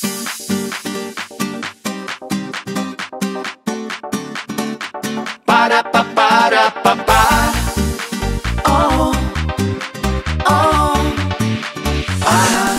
Para pa para pa pa. Oh, oh, ah.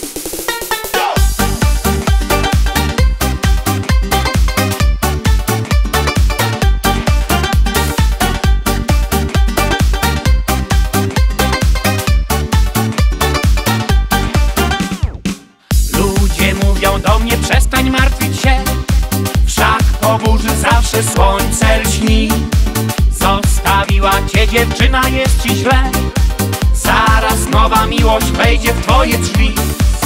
Ludzie mówią do mnie: przestań martwić się, wszak po burzy zawsze słońce lśni. Zostawiła cię dziewczyna, jest ci źle, zaraz nowa miłość wejdzie w twoje drzwi.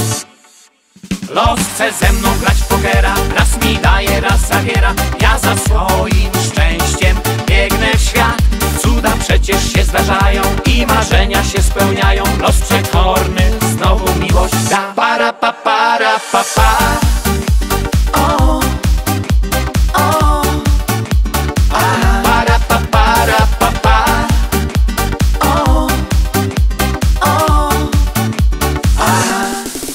Los chce ze mną grać w pokera, raz mi daje, raz zabiera. Ja za swoim szczęściem biegnę w świat. Cuda przecież się zdarzają i marzenia się spełniają. Los przekorny znowu miłość da. Para pa para pa pa. Oh, oh, ah. Para pa para pa pa. Oh, oh, ah.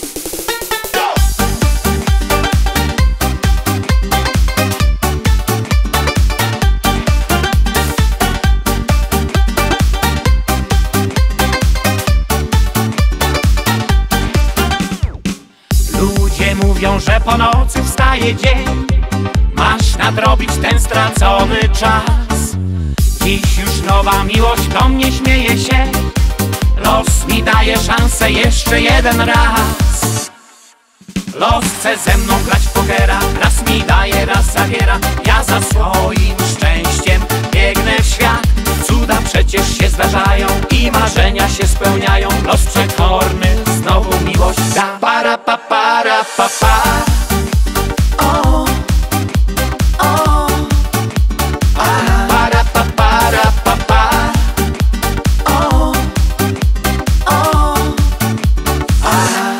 Ludzie mówią, że po nocy wstaje dzień, masz nadrobić ten stracony czas. Dziś już nowa miłość do mnie śmieje się, los mi daje szansę jeszcze jeden raz. Los chce ze mną grać w pokera, raz mi daje, raz zabiera. Ja za swoim szczęściem biegnę w świat. Cuda przecież się zdarzają i marzenia się spełniają. Los przekorny znowu miłość da. Para pa para pa pa. Oh, oh, ah. Para pa para pa pa. Oh, oh, ah.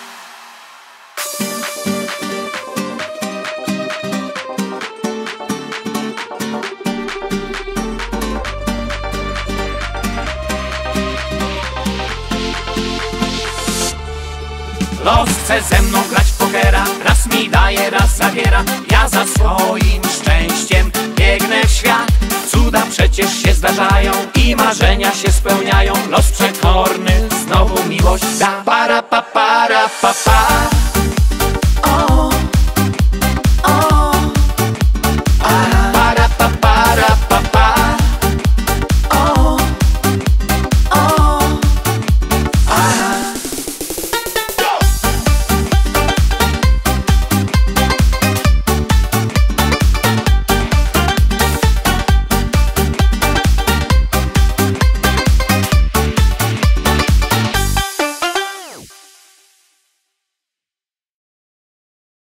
Los chce ze mną grać w pokera, raz mi daje, raz zabiera. Ja za swoim szczęściem biegnę w świat. Cuda przecież się zdarzają i marzenia się spełniają. Los przekorny znowu miłość da. Para pa para pa pa.